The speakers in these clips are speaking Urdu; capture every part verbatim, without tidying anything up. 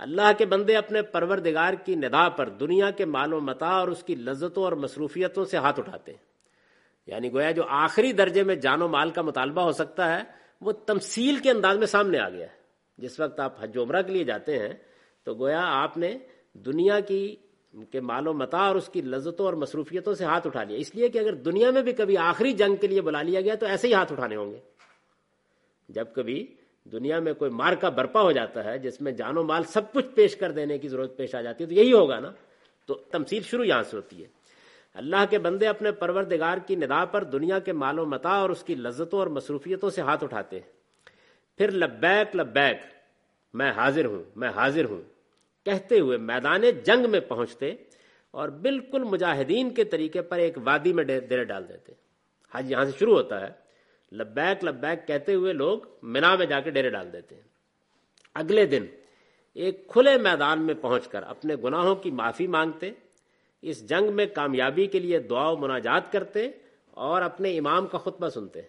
اللہ کے بندے اپنے پروردگار کی ندا پر دنیا کے مال و متاع اور اس کی لذتوں اور مصروفیتوں سے ہاتھ اٹھاتے ہیں. یعنی گویا جو آخری درجے میں جان و مال کا مطالبہ ہو سکتا ہے وہ تمثیل کے انداز میں سامنے آ گیا ہے. جس وقت آپ حج و عمرہ کے لیے جاتے ہیں تو گویا آپ نے دنیا کی کے مال و متاع اور اس کی لذتوں اور مصروفیتوں سے ہاتھ اٹھا لیا. اس لیے کہ اگر دنیا میں بھی کبھی آخری جنگ کے لیے بلا لیا گیا تو ایسے ہی ہاتھ اٹھانے ہوں گے. جب کبھی دنیا میں کوئی مارکا برپا ہو جاتا ہے جس میں جان و مال سب کچھ پیش کر دینے کی ضرورت پیش آ جاتی ہے تو یہی ہوگا نا. تو تمثیل شروع یہاں سے ہوتی ہے. اللہ کے بندے اپنے پروردگار کی ندا پر دنیا کے مال و متاع اور اس کی لذتوں اور مصروفیتوں سے ہاتھ اٹھاتے ہیں. پھر لبیک لبیک میں حاضر ہوں میں حاضر ہوں کہتے ہوئے میدان جنگ میں پہنچتے اور بالکل مجاہدین کے طریقے پر ایک وادی میں ڈیرے ڈال دیتے. حج یہاں سے شروع ہوتا ہے. لبیک لبیک کہتے ہوئے لوگ منا میں جا کے ڈیرے ڈال دیتے ہیں. اگلے دن ایک کھلے میدان میں پہنچ کر اپنے گناہوں کی معافی مانگتے, اس جنگ میں کامیابی کے لیے دعا و مناجات کرتے اور اپنے امام کا خطبہ سنتے.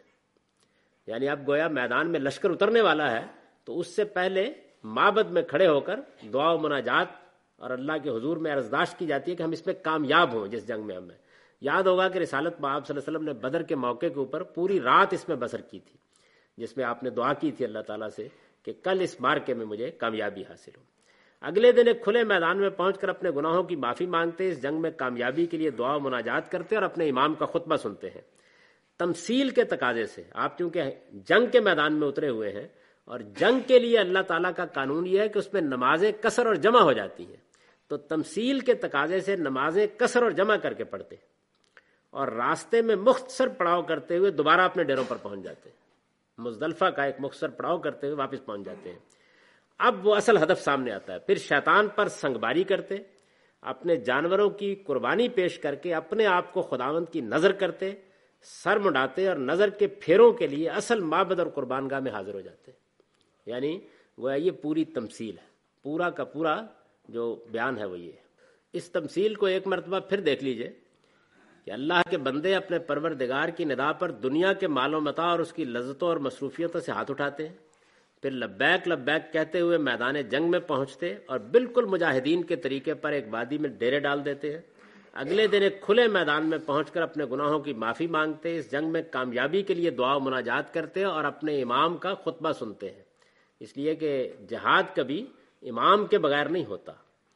یعنی اب گویا میدان میں لشکر اترنے والا ہے تو اس سے پہلے معبد میں کھڑے ہو کر دعا و مناجات اور اللہ کے حضور میں عرضداشت کی جاتی ہے کہ ہم اس میں کامیاب ہوں جس جنگ میں ہم ہیں. یاد ہوگا کہ رسالت میں آپ صلی اللہ علیہ وسلم نے بدر کے موقع کے اوپر پوری رات اس میں بسر کی تھی جس میں آپ نے دعا کی تھی اللہ تعالیٰ سے کہ کل اس مارکے میں مجھے کامیابی حاصل ہو. اگلے دن ایک کھلے میدان میں پہنچ کر اپنے گناہوں کی معافی مانگتے, اس جنگ میں کامیابی کے لیے دعا و مناجات کرتے اور اپنے امام کا خطبہ سنتے ہیں. تمثیل کے تقاضے سے آپ چونکہ جنگ کے میدان میں اترے ہوئے ہیں اور جنگ کے لیے اللہ تعالیٰ کا قانون یہ ہے کہ اس میں نمازیں قصر اور جمع ہو جاتی ہیں, تو تمثیل کے تقاضے سے نمازیں قصر اور جمع کر کے پڑھتے اور راستے میں مختصر پڑاؤ کرتے ہوئے دوبارہ اپنے ڈیروں پر پہنچ جاتے. مزدلفہ کا ایک مختصر پڑاؤ کرتے ہوئے واپس پہنچ جاتے ہیں. اب وہ اصل ہدف سامنے آتا ہے. پھر شیطان پر سنگباری کرتے, اپنے جانوروں کی قربانی پیش کر کے اپنے آپ کو خداوند کی نظر کرتے, سر مڈاتے اور نظر کے پھیروں کے لیے اصل معبد اور قربان گاہ میں حاضر ہو جاتے. یعنی وہ یہ پوری تمثیل ہے, پورا کا پورا جو بیان ہے وہ یہ ہے. اس تمثیل کو ایک مرتبہ پھر دیکھ لیجئے کہ اللہ کے بندے اپنے پروردگار کی ندا پر دنیا کے مال و متاع اور اس کی لذتوں اور مصروفیتوں سے ہاتھ اٹھاتے ہیں. پھر لبیک لبیک کہتے ہوئے میدان جنگ میں پہنچتے اور بالکل مجاہدین کے طریقے پر ایک وادی میں ڈیرے ڈال دیتے ہیں. اگلے دن ایک کھلے میدان میں پہنچ کر اپنے گناہوں کی معافی مانگتے, اس جنگ میں کامیابی کے لیے دعا و مناجات کرتے اور اپنے امام کا خطبہ سنتے ہیں. اس لیے کہ جہاد کبھی امام کے بغیر نہیں ہوتا.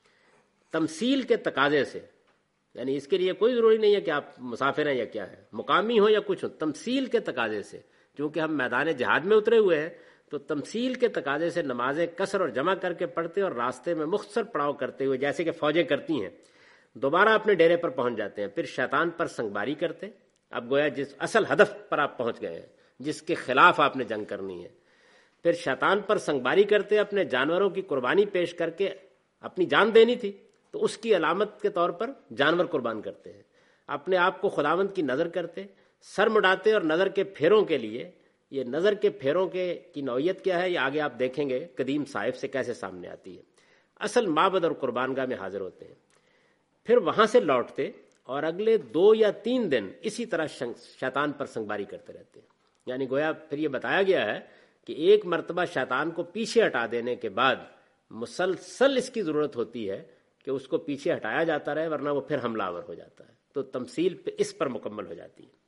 تمثیل کے تقاضے سے, یعنی اس کے لیے کوئی ضروری نہیں ہے کہ آپ مسافر ہیں یا کیا ہے, مقامی ہو یا کچھ ہو, تمثیل کے تقاضے سے چونکہ ہم میدان جہاد میں اترے ہوئے ہیں تو تمثیل کے تقاضے سے نمازیں قصر اور جمع کر کے پڑھتے اور راستے میں مختصر پڑاؤ کرتے ہوئے جیسے کہ فوجیں کرتی ہیں دوبارہ اپنے ڈیرے پر پہنچ جاتے ہیں. پھر شیطان پر سنگباری کرتے. اب گویا جس اصل ہدف پر آپ پہنچ گئے ہیں جس کے خلاف آپ نے جنگ کرنی ہے, پھر شیطان پر سنگباری کرتے, اپنے جانوروں کی قربانی پیش کر کے اپنی جان دینی تھی تو اس کی علامت کے طور پر جانور قربان کرتے ہیں. اپنے آپ کو خداوند کی نظر کرتے, سر مڈاتے اور نظر کے پھیروں کے لیے, یہ نظر کے پھیروں کے کی نوعیت کیا ہے یہ آگے آپ دیکھیں گے قدیم صحائف سے کیسے سامنے آتی ہے, اصل معبد اور قربان گاہ میں حاضر ہوتے ہیں. پھر وہاں سے لوٹتے اور اگلے دو یا تین دن اسی طرح شیطان پر سنگباری کرتے رہتے ہیں. یعنی گویا پھر یہ بتایا گیا ہے کہ ایک مرتبہ شیطان کو پیچھے ہٹا دینے کے بعد مسلسل اس کی ضرورت ہوتی ہے کہ اس کو پیچھے ہٹایا جاتا رہے ورنہ وہ پھر حملہ آور ہو جاتا ہے. تو تمثیل اس پر مکمل ہو جاتی ہے.